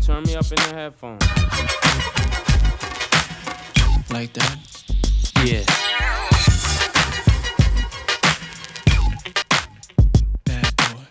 Turn me up in the headphones. Like that? Yeah. Bad boy.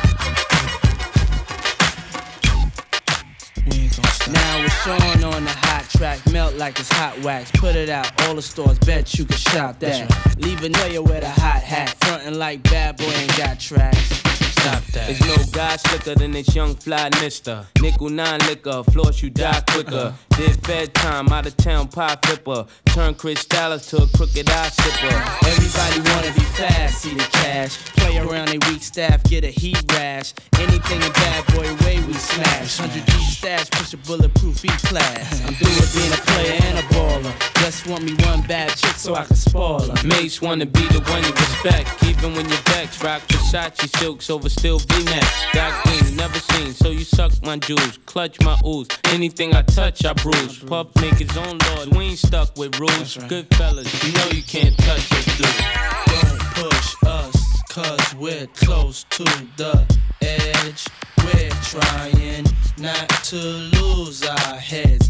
We ain't gonna stop. Now it's Sean on the hot track, melt like it's hot wax. Put it out, all the stores, bet you can shop that. Right. Leave a nigga with a hot hat, frontin' like bad boy ain't got tracks. Stop that. There's no guy slicker than this young fly mister. Nickel 9 liquor, floss you die quicker. Did Fed time, out of town pie flipper. Turn Chris Dallas to a crooked eye sipper. Everybody wanna be fast, see the cash. Play around they weak staff, get a heat rash. Anything in bad boy way we smash. 100 deep stash, push a bulletproof E-class. I'm through with being a player and a baller. Just want me one bad chick so I can spoil her. Mace wanna be the one you respect. Even when your vex, rock Versace silks over still V-necks. Got green, never seen, so you suck my jewels. Clutch my ooze, anything I touch I bruise. Puff make his own laws, we ain't stuck with rules. Right. Good fellas, you know you can't touch us, dude. Don't push us, cause we're close to the edge. We're trying not to lose our heads.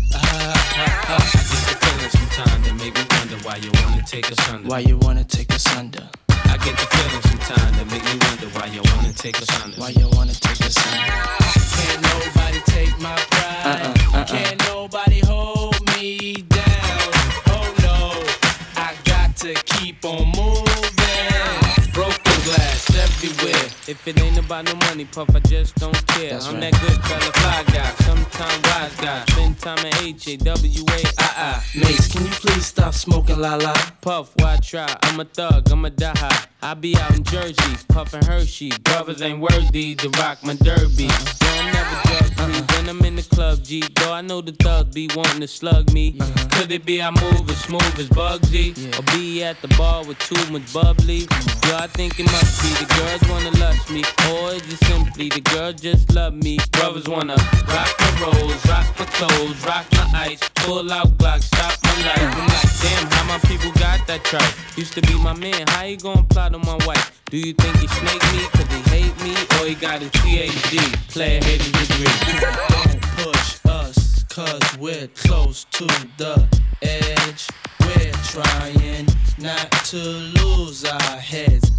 I get the feeling sometimes that make me wonder why you wanna take us under. Why you wanna take us under? I get the feeling sometimes that make me wonder why you wanna take us under. Why you wanna take us under? Can't nobody take my pride. Can't nobody hold me down. Oh no, I got to keep on moving. Broken glass everywhere. If it ain't about no money, Puff, I just don't care. That's I'm right. that good fella, fly guy, sometime wise guy. Spend time at HAWAII. Mace, can you please stop smoking la la? Puff, why try? I'm a thug, I'm a die high. I be out in Jersey, puffin' Hershey. Brothers ain't worthy to rock my derby. So I'm never drug free when I'm in the club, G. Though I know the thugs be wanting to slug me. Could it be I move as smooth as Bugsy? Or be at the bar with too much bubbly? Yo, I think it must be the girls wanna lust me. Or is it simply the girls just love me? Brothers wanna rock my rolls, rock my clothes, rock my ice. Pull out Glock, stop my life. I'm like, damn, how my people got that tripe? Used to be my man, how you gonna plot on my wife? Do you think he snake me cause he hate me? Or he got his PhD, player hating degree? Don't push us, cause we're close to the edge. We're trying not to lose our heads.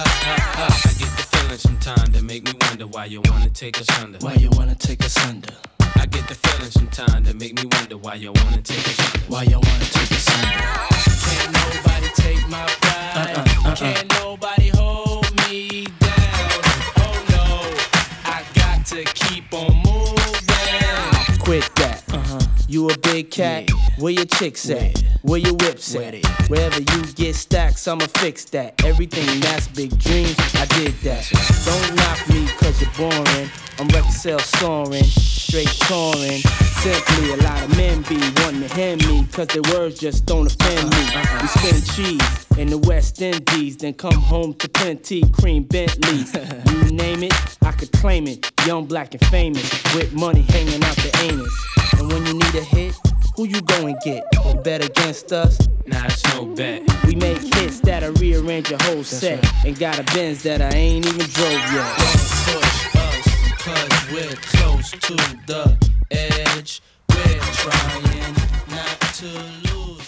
I get the feeling sometimes that make me wonder why you wanna take us under. Why you wanna take us under? I get the feeling sometimes that make me wonder why you wanna take us under. Why you wanna take us under? Can't nobody take my pride. Can't nobody hold me down. Oh no, I got to keep on moving. Quit that. You a big cat? Yeah. Where your chicks at? Yeah. Where your whips Where at? they? Wherever you get stacks, I'ma fix that. Everything that's big dreams, I did that. Don't knock me cause you're boring. I'm record sales soaring, straight touring. Simply a lot of men be wanting to hand me cause their words just don't offend me. We spin cheese in the West Indies, then come home to plenty cream Bentleys. You name it, I could claim it. Young, black, and famous, with money hanging out the anus. And when you need a hit, who you go and get? Bet against us? Nah, it's no bet. We make hits that'll rearrange your whole set. right. And got a Benz that I ain't even drove yet. Don't push us, cause we're close to the edge. We're trying not to lose.